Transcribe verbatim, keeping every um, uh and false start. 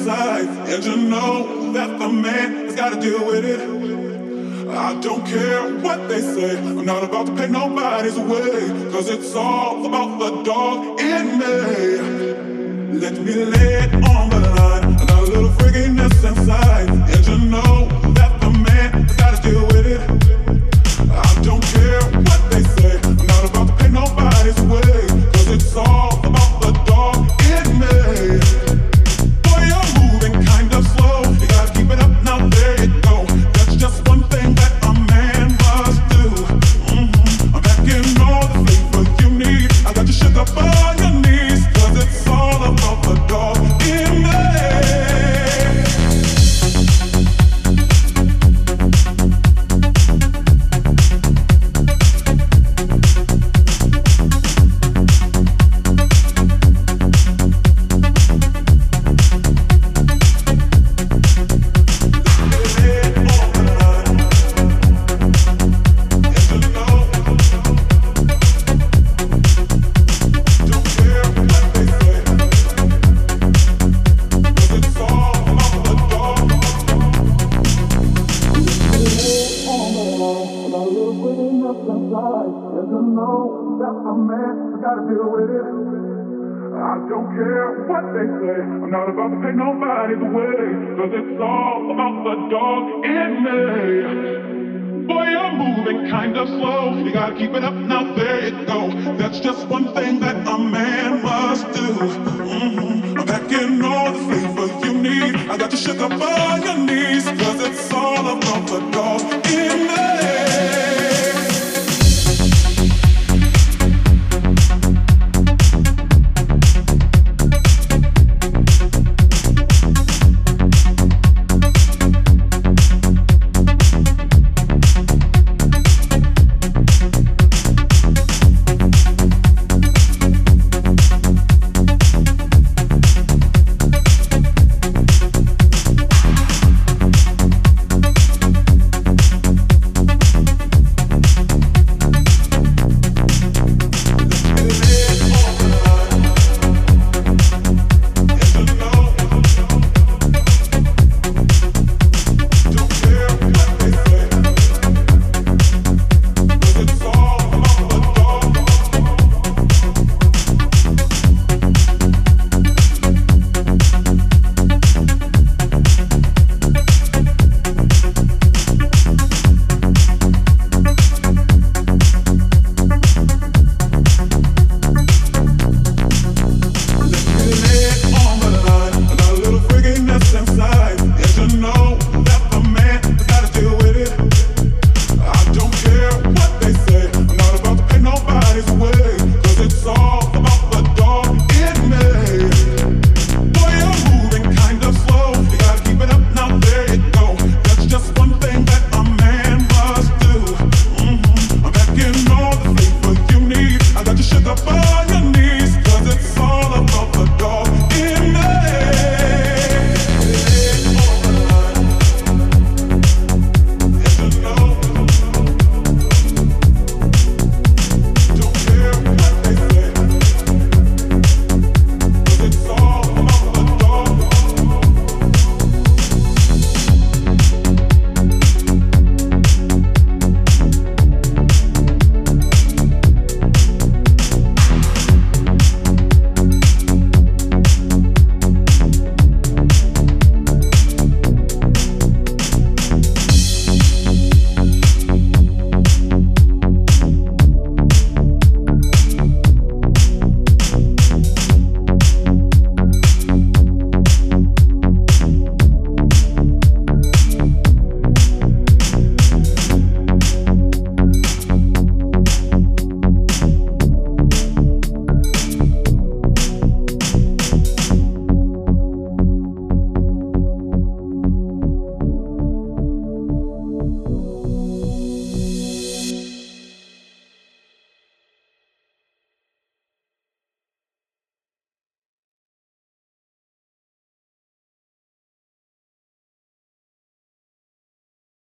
inside, and you know that the man has gotta deal with it. I don't care what they say, I'm not about to pay nobody's way, cause it's all about the dog in me. Let me lay it on the line, I got a little freakiness inside, and you know that the man has gotta deal with it. I don't care what they say, I'm not about to pay nobody's way, cause it's all about the dog in me. Boy, you're moving kind of slow, you gotta keep it up, now there you go. That's just one thing that a man must do. Mm-hmm. I'm packing all the flavor you need, I got you shook up on your knees, cause it's all about the dog in me. I'm not about to pay nobody's way, cause it's all about the dog in me. Boy, you're moving kind of slow, you gotta keep it up, now there you go. That's just one thing that a man must do. Mm-hmm. I'm packing all the flavor you need, I got you shook up.